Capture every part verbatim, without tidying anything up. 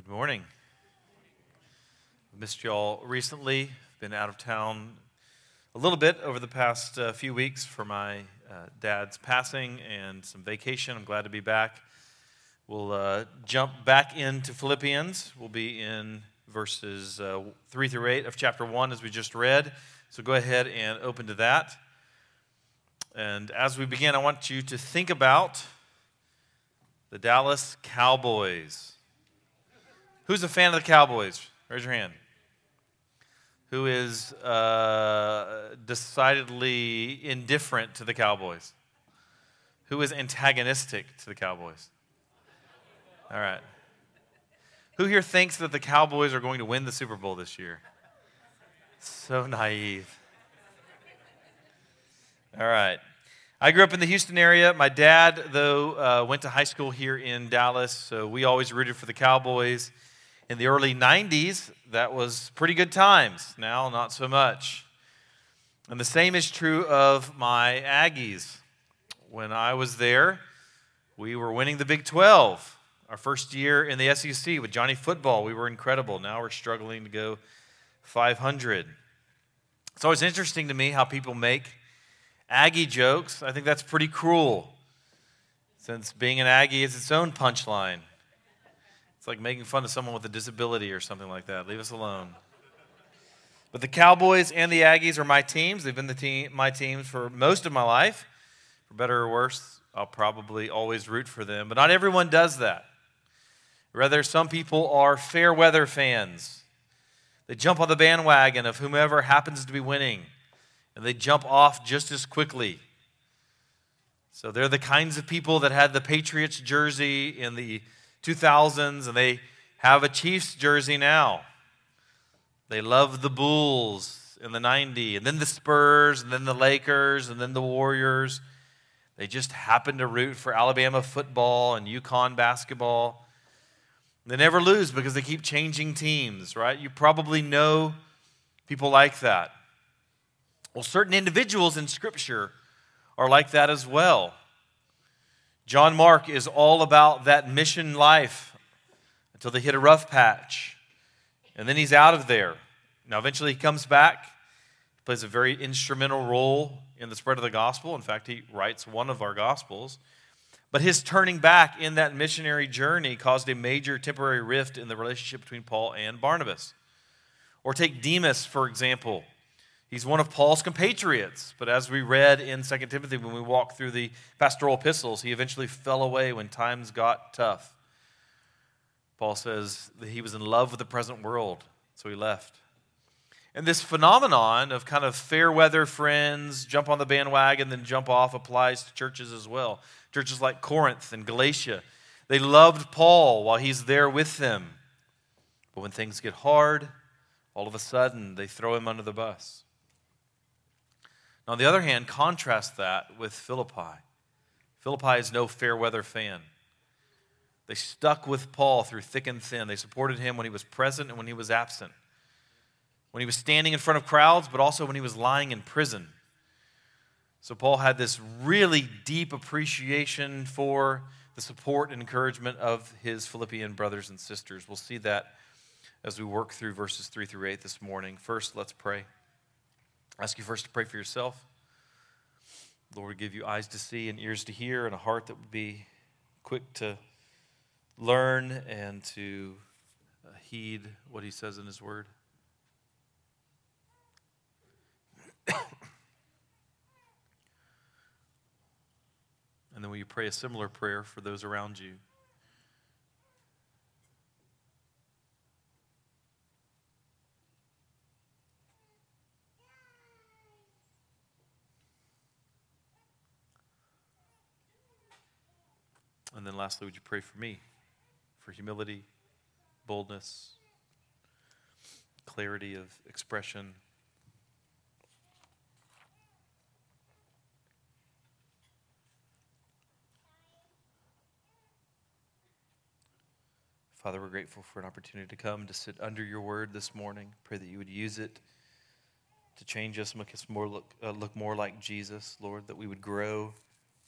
Good morning. Missed you all recently. Been out of town a little bit over the past uh, few weeks for my uh, dad's passing and some vacation. I'm glad to be back. We'll uh, jump back into Philippians. We'll be in verses uh, three through eight of chapter one as we just read. So go ahead and open to that. And as we begin, I want you to think about the Dallas Cowboys. Who's a fan of the Cowboys? Raise your hand. Who is uh, decidedly indifferent to the Cowboys? Who is antagonistic to the Cowboys? All right. Who here thinks that the Cowboys are going to win the Super Bowl this year? So naive. All right. I grew up in the Houston area. My dad, though, uh, went to high school here in Dallas, so we always rooted for the Cowboys. In the early nineties, that was pretty good times. Now, not so much. And the same is true of my Aggies. When I was there, we were winning the Big twelve. Our first year in the S E C with Johnny Football, we were incredible. Now we're struggling to go five hundred. It's always interesting to me how people make Aggie jokes. I think that's pretty cruel, since being an Aggie is its own punchline. It's like making fun of someone with a disability or something like that. Leave us alone. But the Cowboys and the Aggies are my teams. They've been the team, my teams for most of my life. For better or worse, I'll probably always root for them. But not everyone does that. Rather, some people are fair weather fans. They jump on the bandwagon of whomever happens to be winning, and they jump off just as quickly. So they're the kinds of people that had the Patriots jersey in the two thousands, and they have a Chiefs jersey now. They love the Bulls in the nineties, and then the Spurs, and then the Lakers, and then the Warriors. They just happen to root for Alabama football and UConn basketball. They never lose because they keep changing teams, right? You probably know people like that. Well, certain individuals in Scripture are like that as well. John Mark is all about that mission life until they hit a rough patch. And then he's out of there. Now, eventually he comes back, plays a very instrumental role in the spread of the gospel. In fact, he writes one of our gospels. But his turning back in that missionary journey caused a major temporary rift in the relationship between Paul and Barnabas. Or take Demas, for example. He's one of Paul's compatriots, but as we read in Second Timothy when we walked through the pastoral epistles, he eventually fell away when times got tough. Paul says that he was in love with the present world, so he left. And this phenomenon of kind of fair weather friends, jump on the bandwagon, then jump off, applies to churches as well. Churches like Corinth and Galatia, they loved Paul while he's there with them. But when things get hard, all of a sudden they throw him under the bus. On the other hand, contrast that with Philippi. Philippi is no fair weather fan. They stuck with Paul through thick and thin. They supported him when he was present and when he was absent. When he was standing in front of crowds, but also when he was lying in prison. So Paul had this really deep appreciation for the support and encouragement of his Philippian brothers and sisters. We'll see that as we work through verses three through eight this morning. First, let's pray. I ask you first to pray for yourself. Lord, would give you eyes to see and ears to hear and a heart that would be quick to learn and to heed what he says in his word. And then will you pray a similar prayer for those around you? And then lastly, would you pray for me, for humility, boldness, clarity of expression? Father, we're grateful for an opportunity to come to sit under your word this morning. Pray that you would use it to change us, make us more look, uh, look more like Jesus, Lord, that we would grow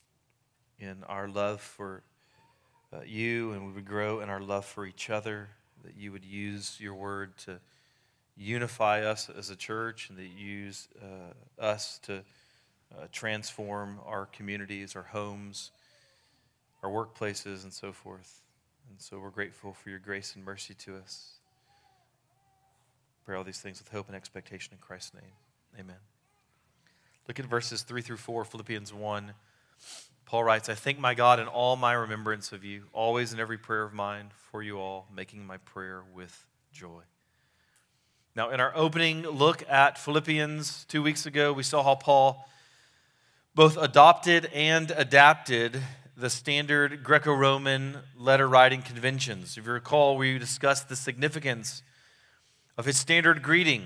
in our love for uh, you, and we would grow in our love for each other, that you would use your word to unify us as a church, and that you use uh, us to uh, transform our communities, our homes, our workplaces, and so forth. And so we're grateful for your grace and mercy to us. Pray all these things with hope and expectation in Christ's name. Amen. Look at verses three through four, Philippians one. Paul writes, I thank my God in all my remembrance of you, always in every prayer of mine for you all, making my prayer with joy. Now, in our opening look at Philippians two weeks ago, we saw how Paul both adopted and adapted the standard Greco-Roman letter-writing conventions. If you recall, we discussed the significance of his standard greeting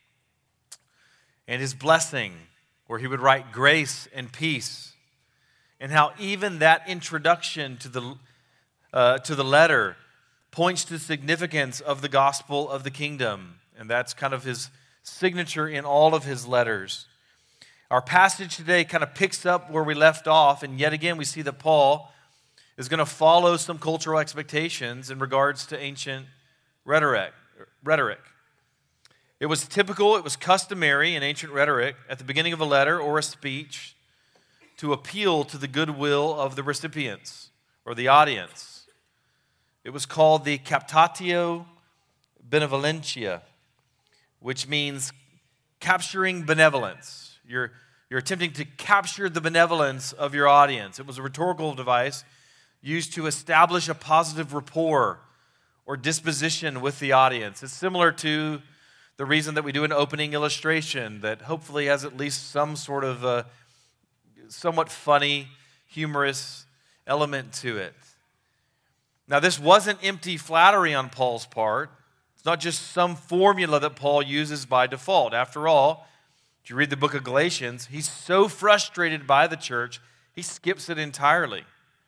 and his blessing, where he would write grace and peace, and how even that introduction to the uh, to the letter points to the significance of the gospel of the kingdom, and that's kind of his signature in all of his letters. Our passage today kind of picks up where we left off, and yet again we see that Paul is going to follow some cultural expectations in regards to ancient rhetoric. rhetoric. It was typical, it was customary in ancient rhetoric at the beginning of a letter or a speech to appeal to the goodwill of the recipients or the audience. It was called the captatio benevolentia, which means capturing benevolence. You're, you're attempting to capture the benevolence of your audience. It was a rhetorical device used to establish a positive rapport or disposition with the audience. It's similar to the reason that we do an opening illustration that hopefully has at least some sort of a somewhat funny, humorous element to it. Now, this wasn't empty flattery on Paul's part. It's not just some formula that Paul uses by default. After all, if you read the book of Galatians, he's so frustrated by the church, he skips it entirely.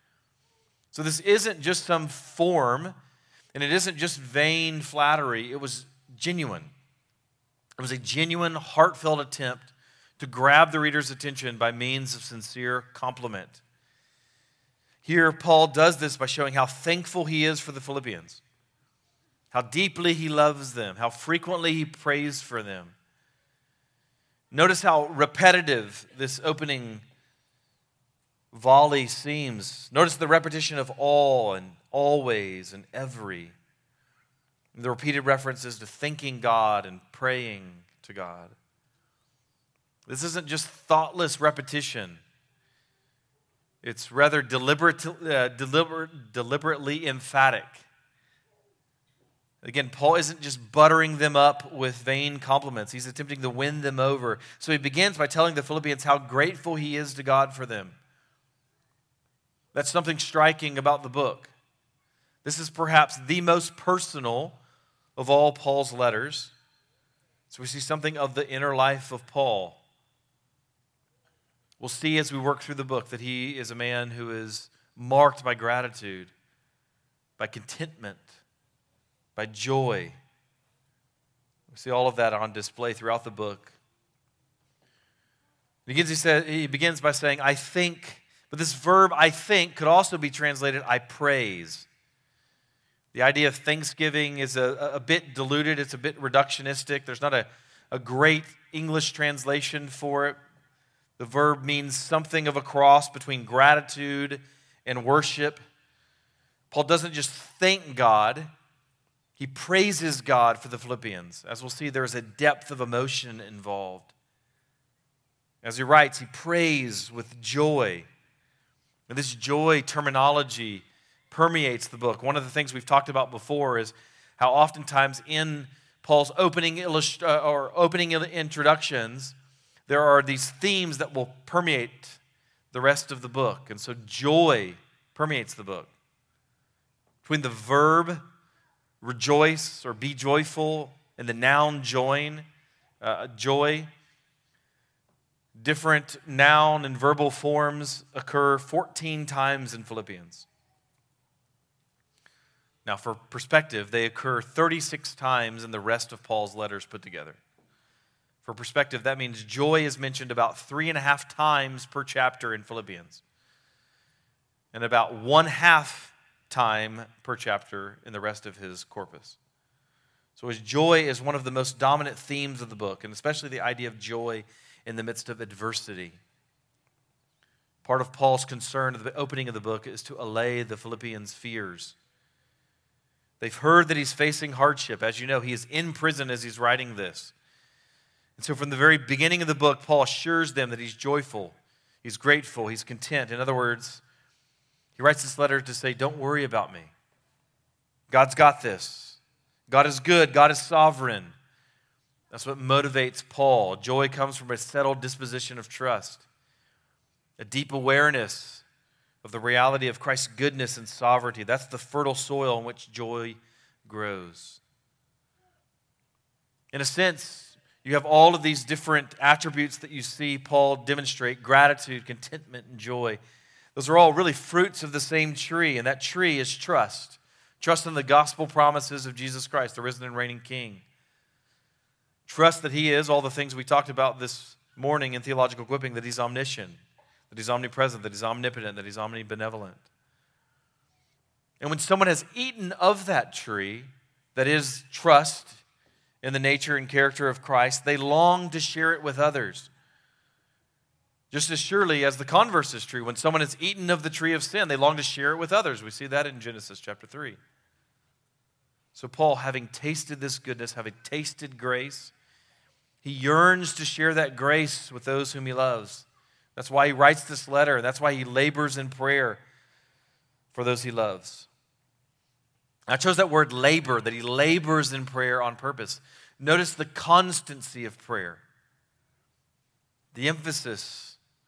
So this isn't just some form, and it isn't just vain flattery. It was genuine. It was a genuine, heartfelt attempt to grab the reader's attention by means of sincere compliment. Here, Paul does this by showing how thankful he is for the Philippians, how deeply he loves them, how frequently he prays for them. Notice how repetitive this opening volley seems. Notice the repetition of all and always and every. The repeated references to thanking God and praying to God. This isn't just thoughtless repetition. It's rather deliberate, uh, deliberate, deliberately emphatic. Again, Paul isn't just buttering them up with vain compliments. He's attempting to win them over. So he begins by telling the Philippians how grateful he is to God for them. That's something striking about the book. This is perhaps the most personal of all Paul's letters. So we see something of the inner life of Paul. We'll see as we work through the book that he is a man who is marked by gratitude, by contentment, by joy. We see all of that on display throughout the book. He begins, he, said, he begins by saying, I think, but this verb, I think, could also be translated, I praise. The idea of thanksgiving is a, a bit diluted. It's a bit reductionistic. There's not a, a great English translation for it. The verb means something of a cross between gratitude and worship. Paul doesn't just thank God. He praises God for the Philippians. As we'll see, there is a depth of emotion involved. As he writes, he prays with joy. And this joy terminology permeates the book. One of the things we've talked about before is how oftentimes in Paul's opening illust- uh, or opening introductions, there are these themes that will permeate the rest of the book. And so joy permeates the book. Between the verb rejoice or be joyful and the noun join, uh, joy, different noun and verbal forms occur fourteen times in Philippians. Now, for perspective, they occur thirty-six times in the rest of Paul's letters put together. For perspective, that means joy is mentioned about three and a half times per chapter in Philippians. And about one half time per chapter in the rest of his corpus. So his joy is one of the most dominant themes of the book, and especially the idea of joy in the midst of adversity. Part of Paul's concern at the opening of the book is to allay the Philippians' fears. They've heard that he's facing hardship. As you know, he is in prison as he's writing this. And so from the very beginning of the book, Paul assures them that he's joyful, he's grateful, he's content. In other words, he writes this letter to say, don't worry about me. God's got this. God is good. God is sovereign. That's what motivates Paul. Joy comes from a settled disposition of trust, a deep awareness of the reality of Christ's goodness and sovereignty. That's the fertile soil in which joy grows. In a sense, you have all of these different attributes that you see Paul demonstrate: gratitude, contentment, and joy. Those are all really fruits of the same tree, and that tree is trust. Trust in the gospel promises of Jesus Christ, the risen and reigning King. Trust that he is all the things we talked about this morning in theological equipping, that he's omniscient, that he's omnipresent, that he's omnipotent, that he's omnibenevolent. And when someone has eaten of that tree, that is trust in the nature and character of Christ, they long to share it with others. Just as surely as the converse is true. When someone has eaten of the tree of sin, they long to share it with others. We see that in Genesis chapter three. So Paul, having tasted this goodness, having tasted grace, he yearns to share that grace with those whom he loves. That's why he writes this letter. That's why he labors in prayer for those he loves. I chose that word labor, that he labors in prayer on purpose. Notice the constancy of prayer. The emphasis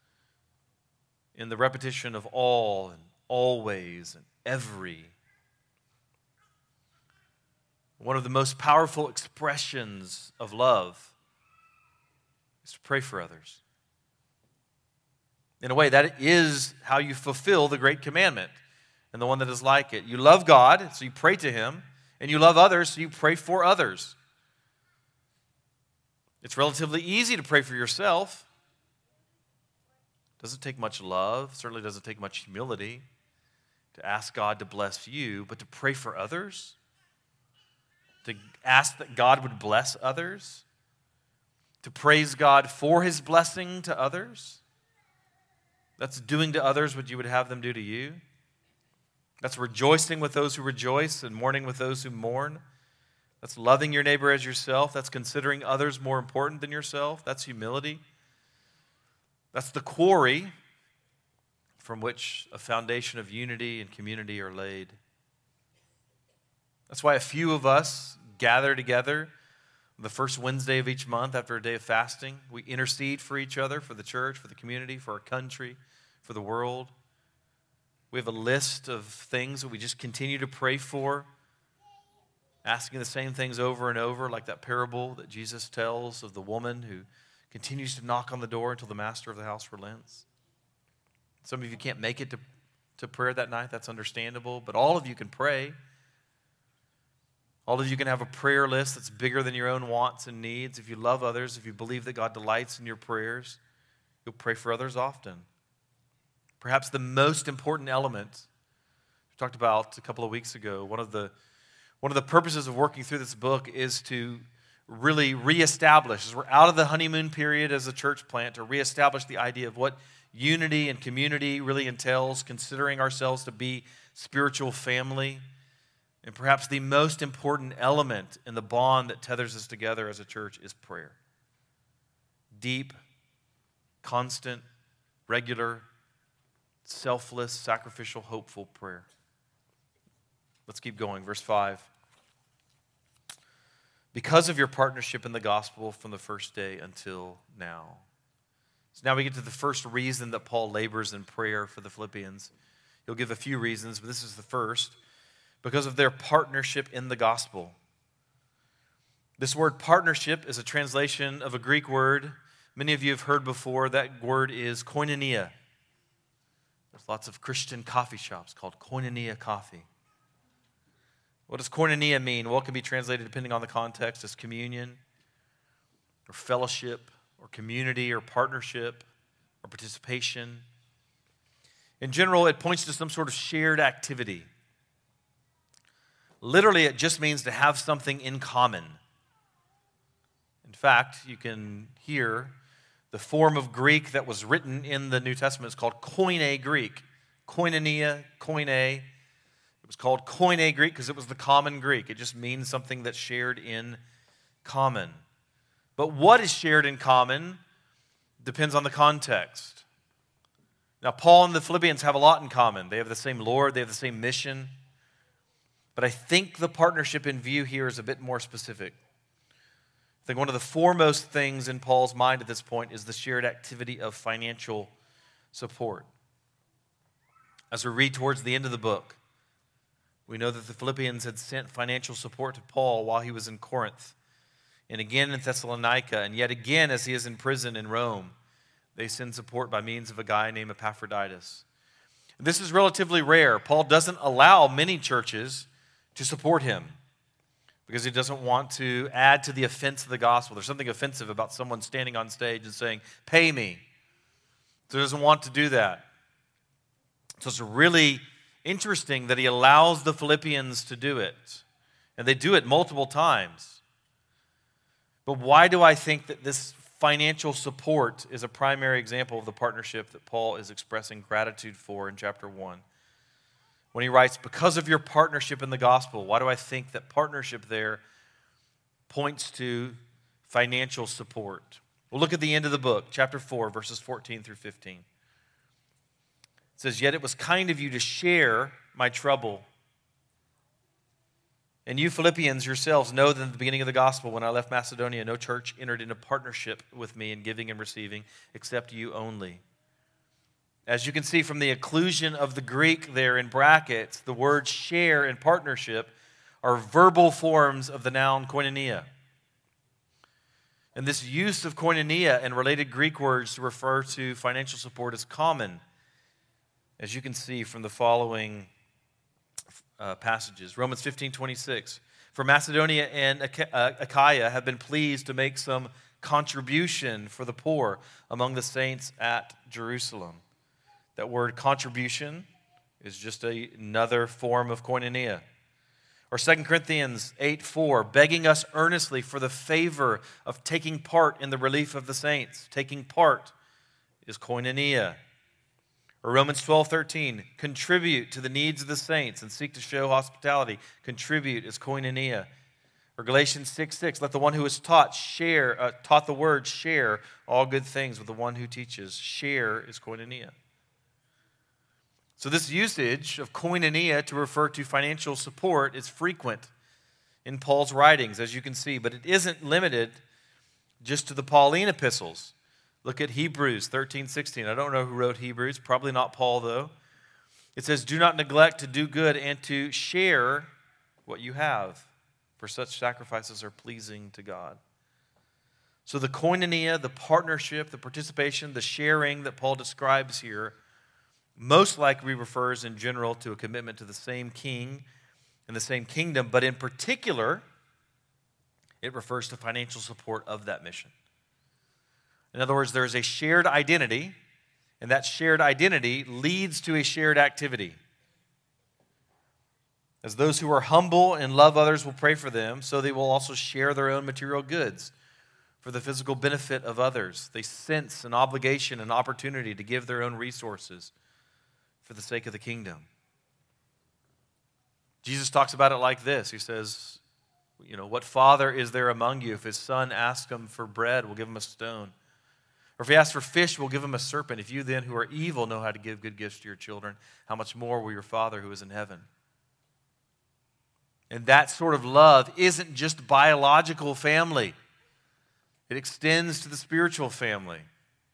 in the repetition of all and always and every. One of the most powerful expressions of love is to pray for others. In a way, that is how you fulfill the great commandment and the one that is like it. You love God, so you pray to him, and you love others, so you pray for others. It's relatively easy to pray for yourself. Doesn't take much love, certainly doesn't take much humility to ask God to bless you, but to pray for others, to ask that God would bless others, to praise God for his blessing to others. That's doing to others what you would have them do to you. That's rejoicing with those who rejoice and mourning with those who mourn. That's loving your neighbor as yourself. That's considering others more important than yourself. That's humility. That's the quarry from which a foundation of unity and community are laid. That's why a few of us gather together the first Wednesday of each month after a day of fasting. We intercede for each other, for the church, for the community, for our country, for the world. We have a list of things that we just continue to pray for, asking the same things over and over, like that parable that Jesus tells of the woman who continues to knock on the door until the master of the house relents. Some of you can't make it to, to prayer that night. That's understandable. But all of you can pray. All of you can have a prayer list that's bigger than your own wants and needs. If you love others, if you believe that God delights in your prayers, you'll pray for others often. Perhaps the most important element we talked about a couple of weeks ago, one of the, one of the purposes of working through this book is to really reestablish, as we're out of the honeymoon period as a church plant, to reestablish the idea of what unity and community really entails, considering ourselves to be spiritual family. And perhaps the most important element in the bond that tethers us together as a church is prayer. Deep, constant, regular, selfless, sacrificial, hopeful prayer. Let's keep going. Verse five. Because of your partnership in the gospel from the first day until now. So now we get to the first reason that Paul labors in prayer for the Philippians. He'll give a few reasons, but this is the first. Because of their partnership in the gospel. This word partnership is a translation of a Greek word many of you have heard before. That word is koinonia. There's lots of Christian coffee shops called Koinonia Coffee. What does koinonia mean? Well, it can be translated, depending on the context, as communion or fellowship or community or partnership or participation. In general, it points to some sort of shared activity. Literally, it just means to have something in common. In fact, you can hear the form of Greek that was written in the New Testament is called Koine Greek. Koinonia, koine. It was called Koine Greek because it was the common Greek. It just means something that's shared in common. But what is shared in common depends on the context. Now, Paul and the Philippians have a lot in common. They have the same Lord, they have the same mission. But I think the partnership in view here is a bit more specific. I think one of the foremost things in Paul's mind at this point is the shared activity of financial support. As we read towards the end of the book, we know that the Philippians had sent financial support to Paul while he was in Corinth, and again in Thessalonica, and yet again as he is in prison in Rome. They send support by means of a guy named Epaphroditus. This is relatively rare. Paul doesn't allow many churches to support him because he doesn't want to add to the offense of the gospel. There's something offensive about someone standing on stage and saying, "Pay me." So he doesn't want to do that. So it's really interesting that he allows the Philippians to do it. And they do it multiple times. But why do I think that this financial support is a primary example of the partnership that Paul is expressing gratitude for in chapter one? When he writes, because of your partnership in the gospel, why do I think that partnership there points to financial support? We'll look at the end of the book, chapter four, verses fourteen through fifteen. It says, "Yet it was kind of you to share my trouble. And you Philippians yourselves know that at the beginning of the gospel, when I left Macedonia, no church entered into partnership with me in giving and receiving, except you only." As you can see from the occlusion of the Greek there in brackets, the words share and partnership are verbal forms of the noun koinonia. And this use of koinonia and related Greek words to refer to financial support is common, as you can see from the following uh, passages. Romans fifteen twenty-six. "For Macedonia and Achaia have been pleased to make some contribution for the poor among the saints at Jerusalem." That word contribution is just a, another form of koinonia. Or Second Corinthians eight four, "begging us earnestly for the favor of taking part in the relief of the saints." Taking part is koinonia. Or Romans twelve thirteen, "contribute to the needs of the saints and seek to show hospitality." Contribute is koinonia. Or Galatians six six, "let the one who is taught share, uh, taught the word share all good things with the one who teaches." Share is koinonia. So this usage of koinonia to refer to financial support is frequent in Paul's writings, as you can see, but it isn't limited just to the Pauline epistles. Look at Hebrews thirteen sixteen. I don't know who wrote Hebrews, probably not Paul though. It says, "Do not neglect to do good and to share what you have, for such sacrifices are pleasing to God." So the koinonia, the partnership, the participation, the sharing that Paul describes here most likely refers in general to a commitment to the same king and the same kingdom, but in particular, it refers to financial support of that mission. In other words, there is a shared identity, and that shared identity leads to a shared activity. As those who are humble and love others will pray for them, so they will also share their own material goods for the physical benefit of others. They sense an obligation, an opportunity to give their own resources for the sake of the kingdom. Jesus talks about it like this. He says, you know, "What father is there among you if his son asks him for bread, will give him a stone? Or if he asks for fish, will give him a serpent? If you then who are evil know how to give good gifts to your children, how much more will your Father who is in heaven?" And that sort of love isn't just biological family. It extends to the spiritual family.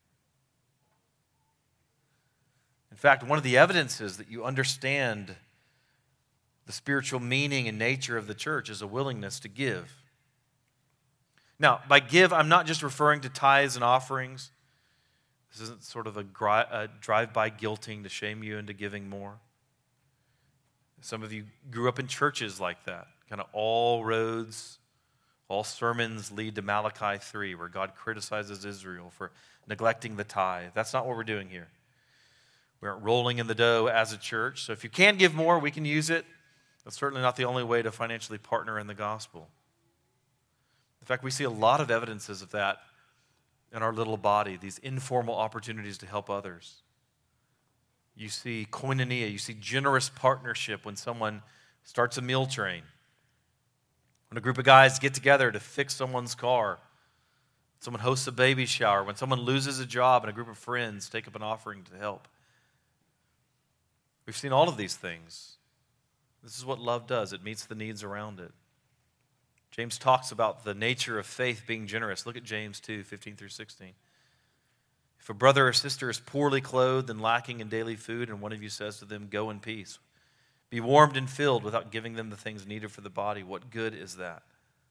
In fact, one of the evidences that you understand the spiritual meaning and nature of the church is a willingness to give. Now, by give, I'm not just referring to tithes and offerings. This isn't sort of a, gri- a drive-by guilting to shame you into giving more. Some of you grew up in churches like that. Kind of all roads, all sermons lead to Malachi three, where God criticizes Israel for neglecting the tithe. That's not what we're doing here. We aren't rolling in the dough as a church. So if you can give more, we can use it. That's certainly not the only way to financially partner in the gospel. In fact, we see a lot of evidences of that in our little body, these informal opportunities to help others. You see koinonia, you see generous partnership when someone starts a meal train, when a group of guys get together to fix someone's car, someone hosts a baby shower, when someone loses a job and a group of friends take up an offering to help. We've seen all of these things. This is what love does. It meets the needs around it. James talks about the nature of faith being generous. Look at James two, fifteen through sixteen. If a brother or sister is poorly clothed and lacking in daily food, and one of you says to them, "Go in peace, be warmed and filled," without giving them the things needed for the body, what good is that?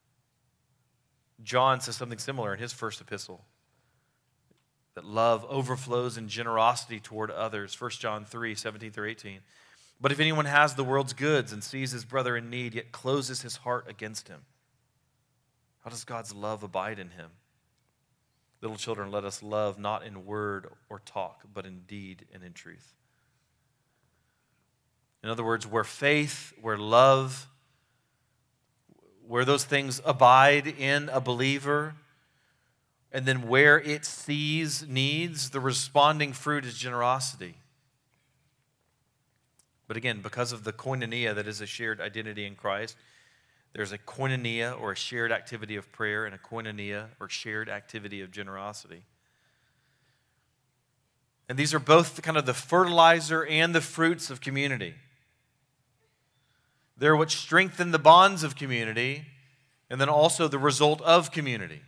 John says something similar in his first epistle, that love overflows in generosity toward others. First John three, seventeen through eighteen. But if anyone has the world's goods and sees his brother in need, yet closes his heart against him, how does God's love abide in him? Little children, let us love not in word or talk, but in deed and in truth. In other words, where faith, where love, where those things abide in a believer, and then where it sees needs, the responding fruit is generosity. But again, because of the koinonia that is a shared identity in Christ, there's a koinonia or a shared activity of prayer and a koinonia or shared activity of generosity. And these are both kind of the fertilizer and the fruits of community. They're what strengthen the bonds of community and then also the result of community.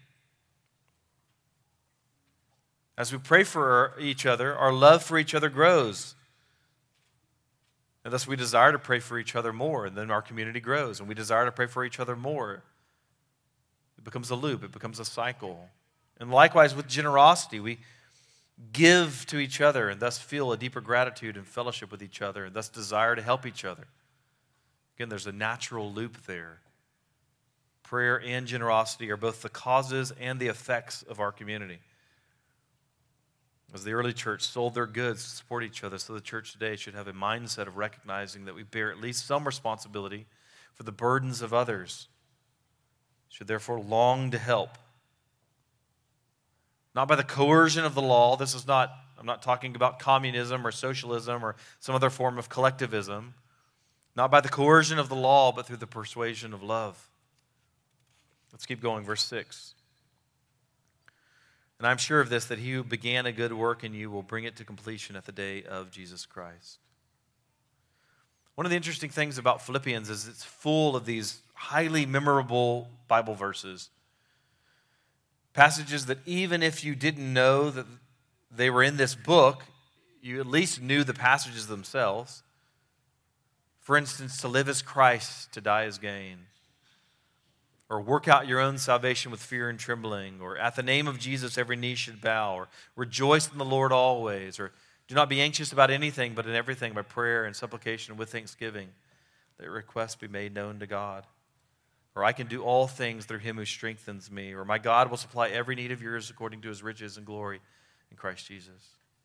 As we pray for each other, our love for each other grows. And thus we desire to pray for each other more, and then our community grows, and we desire to pray for each other more. It becomes a loop, it becomes a cycle. And likewise with generosity, we give to each other and thus feel a deeper gratitude and fellowship with each other, and thus desire to help each other. Again, there's a natural loop there. Prayer and generosity are both the causes and the effects of our community. As the early church sold their goods to support each other, so the church today should have a mindset of recognizing that we bear at least some responsibility for the burdens of others. Should therefore long to help. Not by the coercion of the law. This is not, I'm not talking about communism or socialism or some other form of collectivism. Not by the coercion of the law, but through the persuasion of love. Let's keep going, verse six. And I'm sure of this, that he who began a good work in you will bring it to completion at the day of Jesus Christ. One of the interesting things about Philippians is it's full of these highly memorable Bible verses. Passages that even if you didn't know that they were in this book, you at least knew the passages themselves. For instance, to live as Christ, to die as gain. Or work out your own salvation with fear and trembling. Or at the name of Jesus every knee should bow. Or rejoice in the Lord always. Or do not be anxious about anything, but in everything by prayer and supplication with thanksgiving, that your requests be made known to God. Or I can do all things through him who strengthens me. Or my God will supply every need of yours according to his riches and glory in Christ Jesus.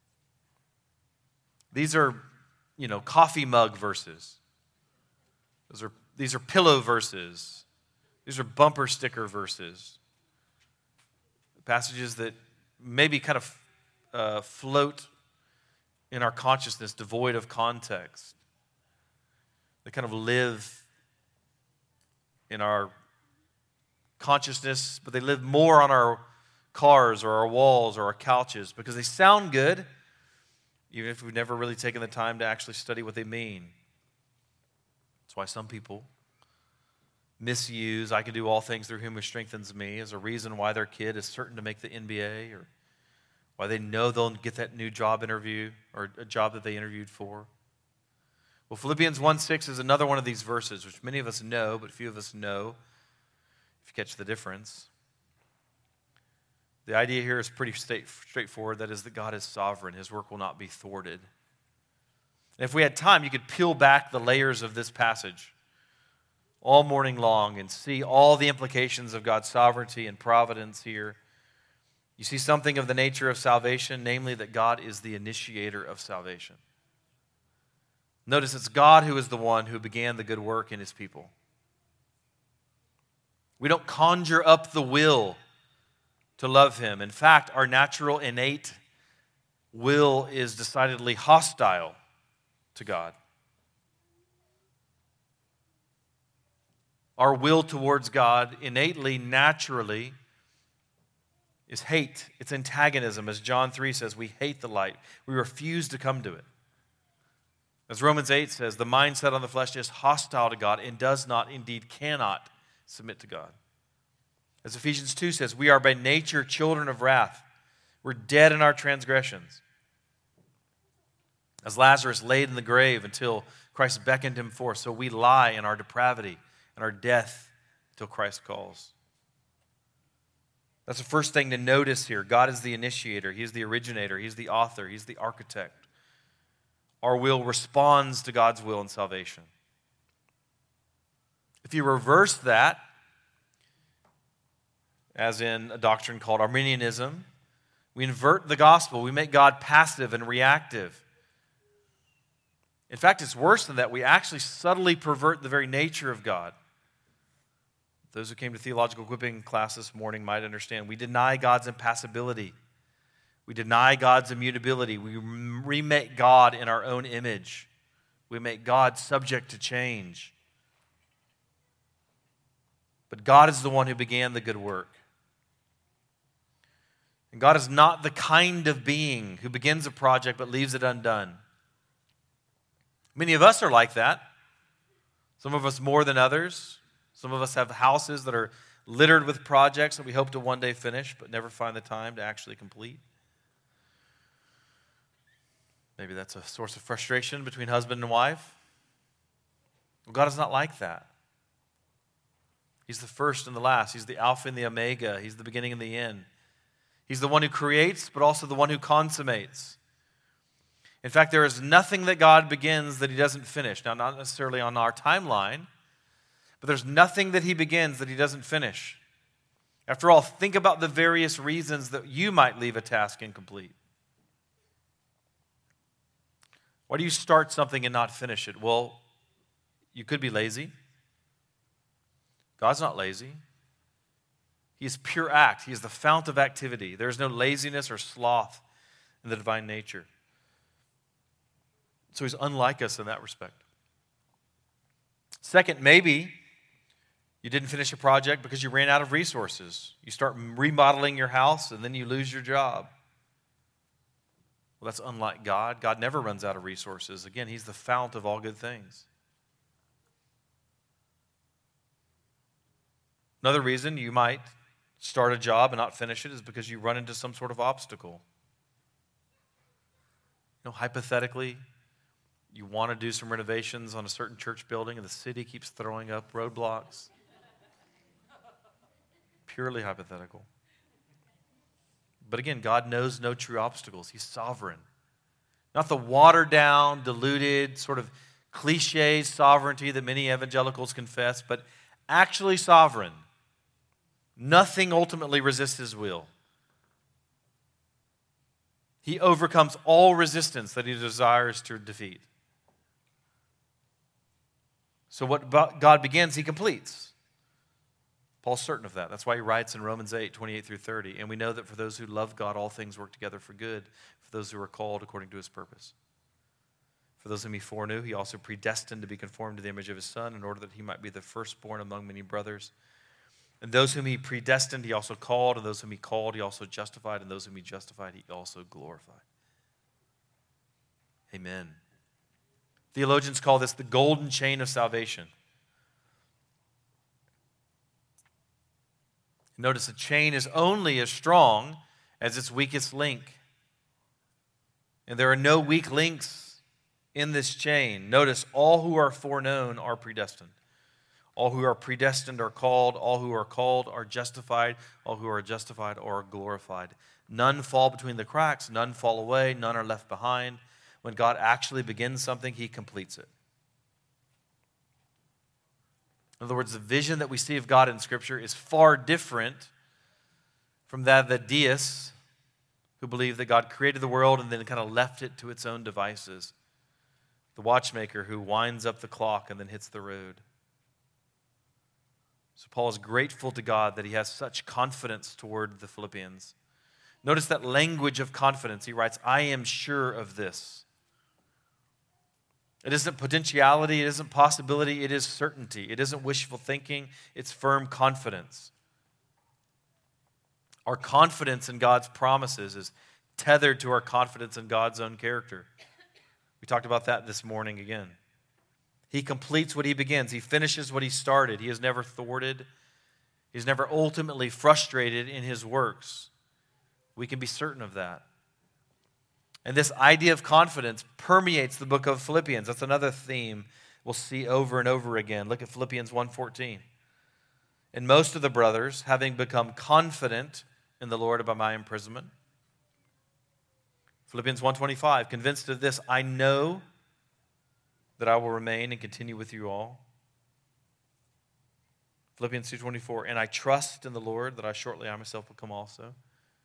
These are, you know, coffee mug verses. Those are, these are pillow verses. These are bumper sticker verses. Passages that maybe kind of uh, float in our consciousness, devoid of context. They kind of live in our consciousness, but they live more on our cars or our walls or our couches because they sound good, even if we've never really taken the time to actually study what they mean. That's why some people misuse, I can do all things through him who strengthens me, as a reason why their kid is certain to make the N B A, or why they know they'll get that new job interview or a job that they interviewed for. Well, Philippians one six is another one of these verses, which many of us know, but few of us know, if you catch the difference. The idea here is pretty straightforward. That is that God is sovereign. His work will not be thwarted. And if we had time, you could peel back the layers of this passage all morning long and see all the implications of God's sovereignty and providence here. You see something of the nature of salvation, namely that God is the initiator of salvation. Notice it's God who is the one who began the good work in his people. We don't conjure up the will to love him. In fact, our natural, innate will is decidedly hostile to God. Our will towards God innately, naturally, is hate. It's antagonism. As John three says, we hate the light. We refuse to come to it. As Romans eight says, the mind set on the flesh is hostile to God and does not, indeed cannot, submit to God. As Ephesians two says, we are by nature children of wrath. We're dead in our transgressions. As Lazarus laid in the grave until Christ beckoned him forth, so we lie in our depravity and our death until Christ calls. That's the first thing to notice here. God is the initiator. He's the originator. He's the author. He's the architect. Our will responds to God's will in salvation. If you reverse that, as in a doctrine called Arminianism, we invert the gospel. We make God passive and reactive. In fact, it's worse than that. We actually subtly pervert the very nature of God. Those who came to theological equipping class this morning might understand. We deny God's impassibility. We deny God's immutability. We remake God in our own image. We make God subject to change. But God is the one who began the good work. And God is not the kind of being who begins a project but leaves it undone. Many of us are like that. Some of us more than others. Some of us have houses that are littered with projects that we hope to one day finish but never find the time to actually complete. Maybe that's a source of frustration between husband and wife. Well, God is not like that. He's the first and the last. He's the Alpha and the Omega. He's the beginning and the end. He's the one who creates, but also the one who consummates. In fact, there is nothing that God begins that he doesn't finish. Now, not necessarily on our timeline, but there's nothing that he begins that he doesn't finish. After all, think about the various reasons that you might leave a task incomplete. Why do you start something and not finish it? Well, you could be lazy. God's not lazy. He is pure act. He is the fount of activity. There is no laziness or sloth in the divine nature. So he's unlike us in that respect. Second, maybe you didn't finish a project because you ran out of resources. You start remodeling your house and then you lose your job. Well, that's unlike God. God never runs out of resources. Again, he's the fount of all good things. Another reason you might start a job and not finish it is because you run into some sort of obstacle. You know, hypothetically, you want to do some renovations on a certain church building and the city keeps throwing up roadblocks. Purely hypothetical. But again, God knows no true obstacles. He's sovereign. Not the watered down, diluted, sort of cliche sovereignty that many evangelicals confess, but actually sovereign. Nothing ultimately resists his will. He overcomes all resistance that he desires to defeat. So what God begins, he completes. Paul's certain of that. That's why he writes in Romans eight, twenty-eight through thirty, and we know that for those who love God, all things work together for good, for those who are called according to his purpose. For those whom he foreknew, he also predestined to be conformed to the image of his Son, in order that he might be the firstborn among many brothers. And those whom he predestined, he also called, and those whom he called, he also justified, and those whom he justified, he also glorified. Amen. Theologians call this the golden chain of salvation. Notice a chain is only as strong as its weakest link. And there are no weak links in this chain. Notice, all who are foreknown are predestined. All who are predestined are called. All who are called are justified. All who are justified are glorified. None fall between the cracks. None fall away. None are left behind. When God actually begins something, he completes it. In other words, the vision that we see of God in Scripture is far different from that of the deists who believe that God created the world and then kind of left it to its own devices. the watchmaker who winds up the clock and then hits the road. So Paul is grateful to God that he has such confidence toward the Philippians. Notice that language of confidence. He writes, I am sure of this. It isn't potentiality, it isn't possibility, it is certainty. It isn't wishful thinking, it's firm confidence. Our confidence in God's promises is tethered to our confidence in God's own character. We talked about that this morning again. He completes what he begins. He finishes what he started. He is never thwarted. He's never ultimately frustrated in his works. We can be certain of that. And this idea of confidence permeates the book of Philippians. That's another theme we'll see over and over again. Look at Philippians one fourteen. And most of the brothers, having become confident in the Lord about my imprisonment. Philippians one twenty-five, convinced of this, I know that I will remain and continue with you all. Philippians two twenty-four, and I trust in the Lord that I shortly I myself will come also.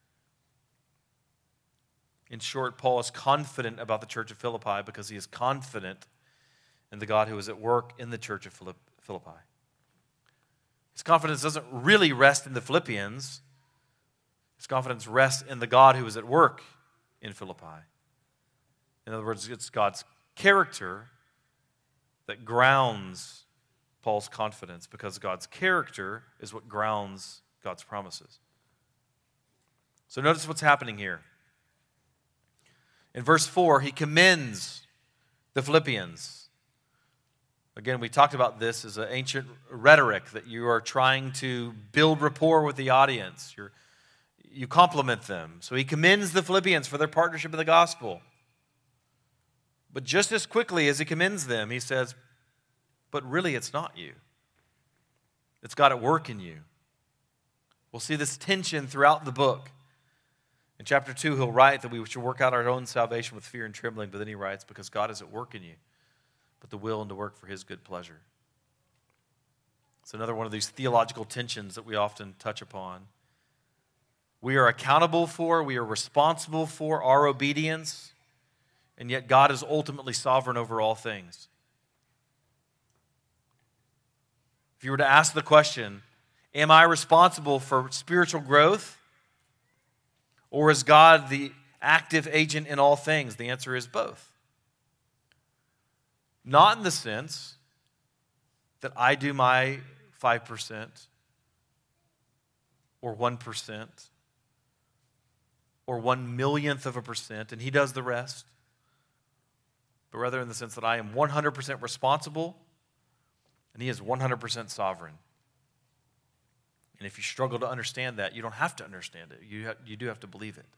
In short, Paul is confident about the church of Philippi because he is confident in the God who is at work in the church of Philippi. His confidence doesn't really rest in the Philippians. His confidence rests in the God who is at work in Philippi. In other words, it's God's character that grounds Paul's confidence because God's character is what grounds God's promises. So notice what's happening here. In verse four, he commends the Philippians. Again, we talked about this as an ancient rhetoric that you are trying to build rapport with the audience. You're, you compliment them. So he commends the Philippians for their partnership in the gospel. But just as quickly as he commends them, he says, but really it's not you. It's God at work in you. We'll see this tension throughout the book. In chapter two, he'll write that we should work out our own salvation with fear and trembling, but then he writes, because God is at work in you, but the will and to work for his good pleasure. It's another one of these theological tensions that we often touch upon. We are accountable for, we are responsible for our obedience, and yet God is ultimately sovereign over all things. If you were to ask the question, am I responsible for spiritual growth? Or is God the active agent in all things? The answer is both. Not in the sense that I do my five percent or one percent or one millionth of a percent and he does the rest, but rather in the sense that I am one hundred percent responsible and he is one hundred percent sovereign. And if you struggle to understand that, you don't have to understand it. You, ha- you do have to believe it.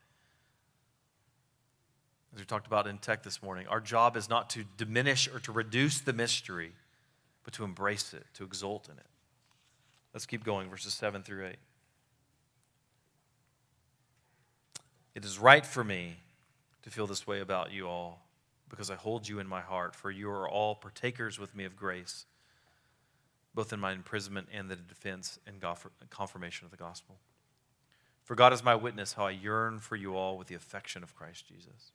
As we talked about in tech this morning, our job is not to diminish or to reduce the mystery, but to embrace it, to exult in it. Let's keep going, verses seven through eight. It is right for me to feel this way about you all, because I hold you in my heart, for you are all partakers with me of grace, both in my imprisonment and the defense and confirmation of the gospel. For God is my witness how I yearn for you all with the affection of Christ Jesus.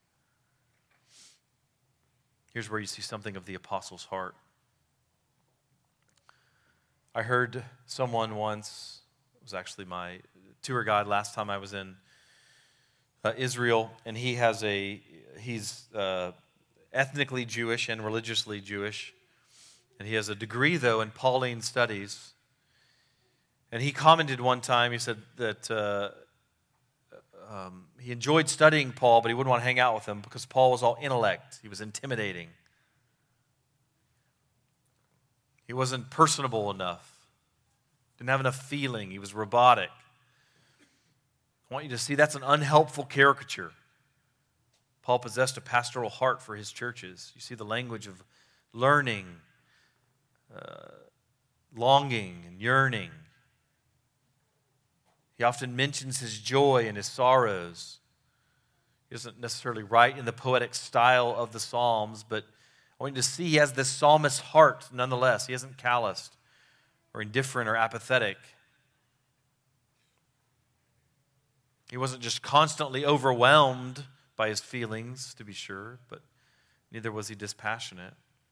Here's where you see something of the apostle's heart. I heard someone once, it was actually my tour guide last time I was in uh, Israel, and he has a, he's uh, ethnically Jewish and religiously Jewish. And he has a degree, though, in Pauline studies. And he commented one time, he said that uh, um, he enjoyed studying Paul, but he wouldn't want to hang out with him because Paul was all intellect. He was intimidating. He wasn't personable enough. Didn't have enough feeling. He was robotic. I want you to see that's an unhelpful caricature. Paul possessed a pastoral heart for his churches. You see the language of learning, Uh, longing and yearning. He often mentions his joy and his sorrows. He doesn't necessarily write in the poetic style of the Psalms, but I want you to see he has this psalmist's heart nonetheless. He isn't calloused or indifferent or apathetic. He wasn't just constantly overwhelmed by his feelings, to be sure, but neither was he dispassionate.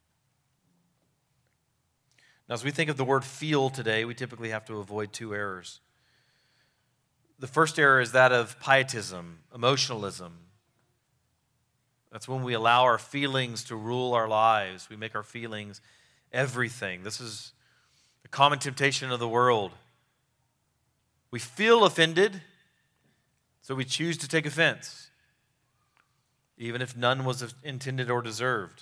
Now, as we think of the word feel today, we typically have to avoid two errors. The first error is that of pietism, emotionalism. That's when we allow our feelings to rule our lives. We make our feelings everything. This is a common temptation of the world. We feel offended, so we choose to take offense, even if none was intended or deserved.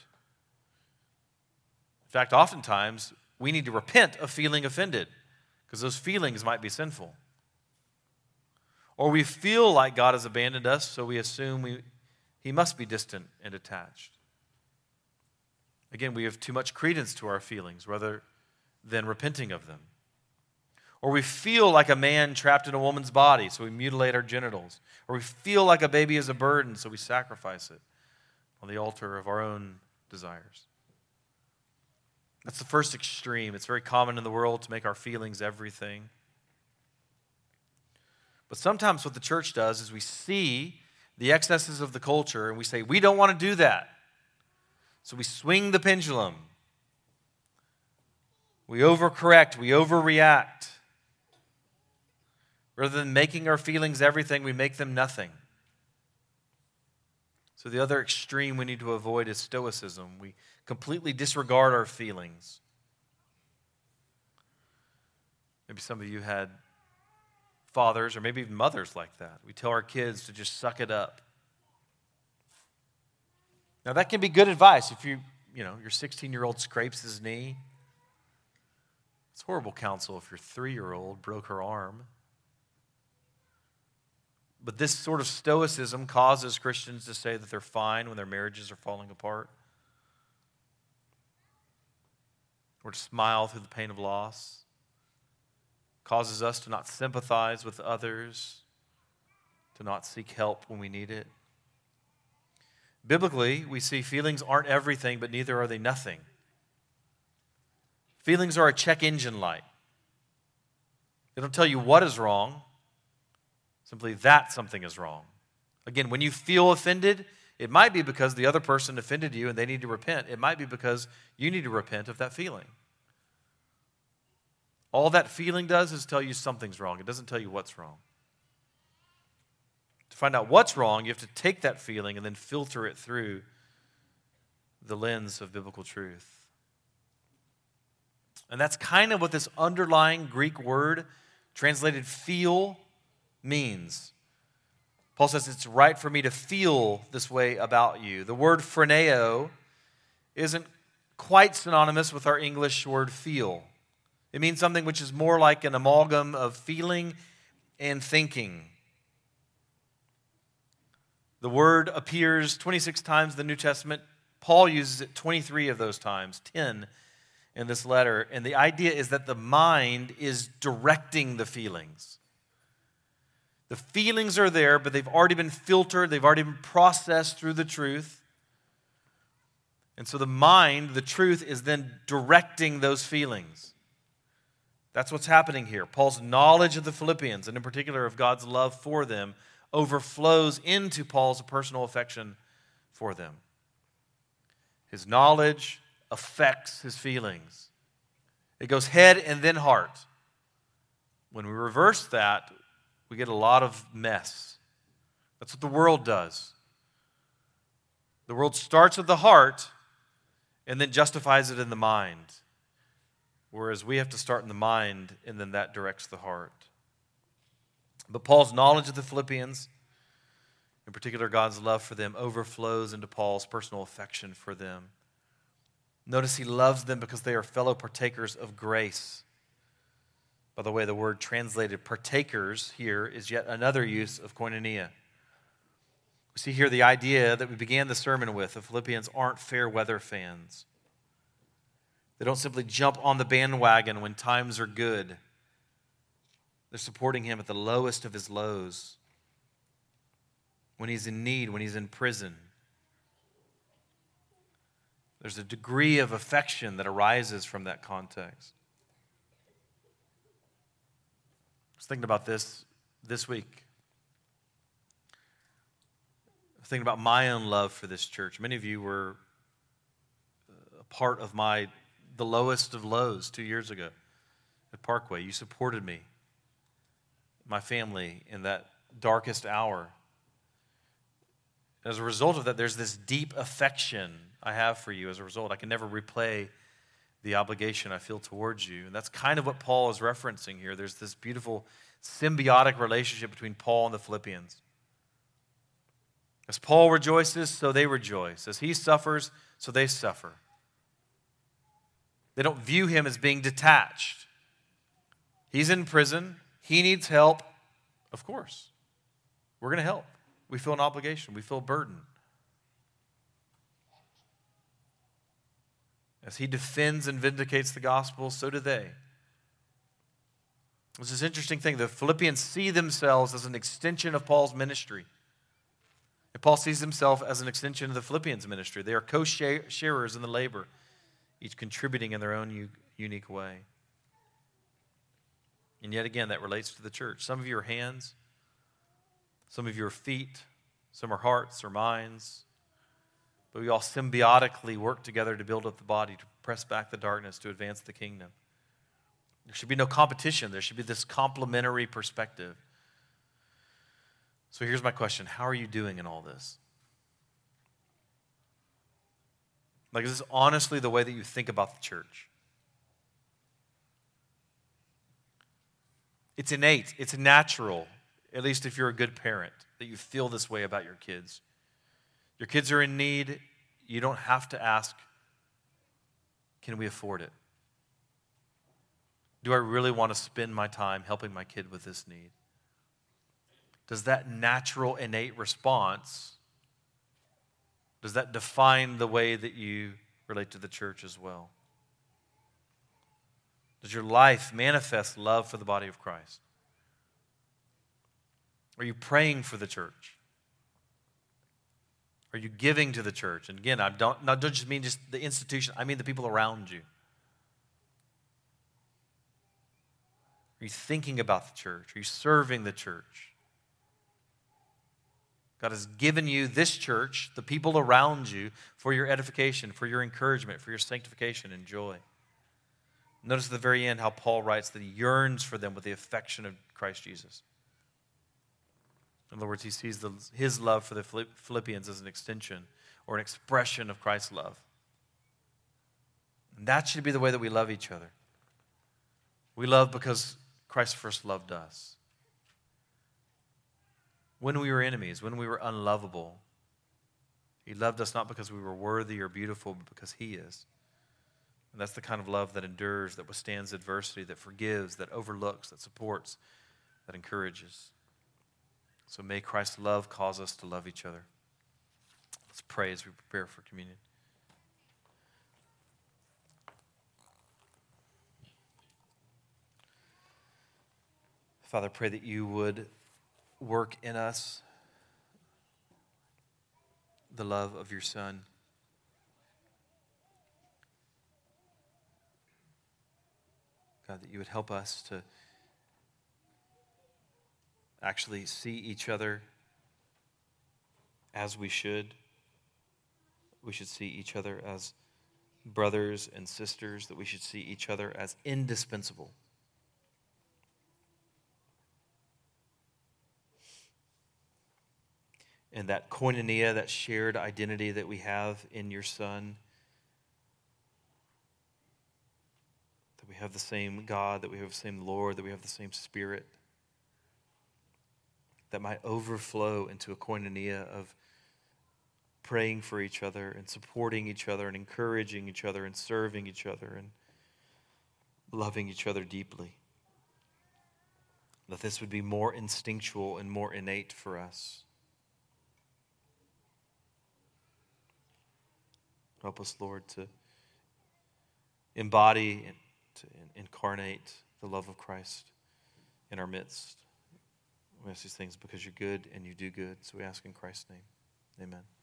In fact, oftentimes, we need to repent of feeling offended, because those feelings might be sinful. Or we feel like God has abandoned us, so we assume we, He must be distant and detached. Again, we have too much credence to our feelings rather than repenting of them. Or we feel like a man trapped in a woman's body, so we mutilate our genitals. Or we feel like a baby is a burden, so we sacrifice it on the altar of our own desires. That's the first extreme. It's very common in the world to make our feelings everything. But sometimes what the church does is we see the excesses of the culture and we say, we don't want to do that. So we swing the pendulum. We overcorrect. We overreact. Rather than making our feelings everything, we make them nothing. So the other extreme we need to avoid is stoicism. We completely disregard our feelings. Maybe some of you had fathers or maybe even mothers like that. We tell our kids to just suck it up. Now that can be good advice if you, you know, your sixteen-year-old scrapes his knee. It's horrible counsel if your three-year-old broke her arm. But this sort of stoicism causes Christians to say that they're fine when their marriages are falling apart. Or to smile through the pain of loss. Causes us to not sympathize with others, to not seek help when we need it. Biblically, we see feelings aren't everything, but neither are they nothing. Feelings are a check engine light. They don't tell you what is wrong, simply that something is wrong. Again, when you feel offended, it might be because the other person offended you and they need to repent. It might be because you need to repent of that feeling. All that feeling does is tell you something's wrong. It doesn't tell you what's wrong. To find out what's wrong, you have to take that feeling and then filter it through the lens of biblical truth. And that's kind of what this underlying Greek word, translated feel, means. Paul says it's right for me to feel this way about you. The word phroneo isn't quite synonymous with our English word feel. It means something which is more like an amalgam of feeling and thinking. The word appears twenty-six times in the New Testament. Paul uses it twenty-three of those times, ten in this letter. And the idea is that the mind is directing the feelings. The feelings are there, but they've already been filtered. They've already been processed through the truth. And so the mind, the truth, is then directing those feelings. That's what's happening here. Paul's knowledge of the Philippians, and in particular of God's love for them, overflows into Paul's personal affection for them. His knowledge affects his feelings. It goes head and then heart. When we reverse that, we get a lot of mess. That's what the world does. The world starts with the heart and then justifies it in the mind. Whereas we have to start in the mind, and then that directs the heart. But Paul's knowledge of the Philippians, in particular God's love for them, overflows into Paul's personal affection for them. Notice he loves them because they are fellow partakers of grace. By the way, the word translated partakers here is yet another use of koinonia. We see here the idea that we began the sermon with. The Philippians aren't fair weather fans. They don't simply jump on the bandwagon when times are good. They're supporting him at the lowest of his lows. When he's in need, when he's in prison. There's a degree of affection that arises from that context. I was thinking about this this week. I was thinking about my own love for this church. Many of you were part of my, the lowest of lows two years ago at Parkway. You supported me, my family, in that darkest hour. As a result of that, there's this deep affection I have for you as a result. I can never repay the obligation I feel towards you. And that's kind of what Paul is referencing here. There's this beautiful symbiotic relationship between Paul and the Philippians. As Paul rejoices, so they rejoice. As he suffers, so they suffer. They don't view him as being detached. He's in prison. He needs help. Of course, we're going to help. We feel an obligation. We feel a burden. As he defends and vindicates the gospel, so do they. It's this interesting thing. The Philippians see themselves as an extension of Paul's ministry. And Paul sees himself as an extension of the Philippians' ministry. They are co-sharers in the labor, each contributing in their own u- unique way. And yet again, that relates to the church. Some of you are hands. Some of you are feet. Some are hearts or minds. But we all symbiotically work together to build up the body, to press back the darkness, to advance the kingdom. There should be no competition. There should be this complementary perspective. So here's my question. How are you doing in all this? Like, is this honestly the way that you think about the church? It's innate. It's natural, at least if you're a good parent, that you feel this way about your kids. Your kids are in need. You don't have to ask, can we afford it? Do I really want to spend my time helping my kid with this need? Does that natural, innate response, does that define the way that you relate to the church as well? Does your life manifest love for the body of Christ? Are you praying for the church? Are you giving to the church? And again, I don't, not just mean just the institution, I mean the people around you. Are you thinking about the church? Are you serving the church? God has given you this church, the people around you, for your edification, for your encouragement, for your sanctification and joy. Notice at the very end how Paul writes that he yearns for them with the affection of Christ Jesus. In other words, he sees the, his love for the Philippians as an extension or an expression of Christ's love. And that should be the way that we love each other. We love because Christ first loved us. When we were enemies, when we were unlovable, he loved us not because we were worthy or beautiful, but because he is. And that's the kind of love that endures, that withstands adversity, that forgives, that overlooks, that supports, that encourages. So may Christ's love cause us to love each other. Let's pray as we prepare for communion. Father, I pray that you would work in us the love of your Son. God, that you would help us to actually see each other as we should. We should see each other as brothers and sisters, that we should see each other as indispensable. And that koinonia, that shared identity that we have in your Son, that we have the same God, that we have the same Lord, that we have the same Spirit, that might overflow into a koinonia of praying for each other and supporting each other and encouraging each other and serving each other and loving each other deeply. That this would be more instinctual and more innate for us. Help us, Lord, to embody and to incarnate the love of Christ in our midst. We ask these things because you're good and you do good. So we ask in Christ's name. Amen.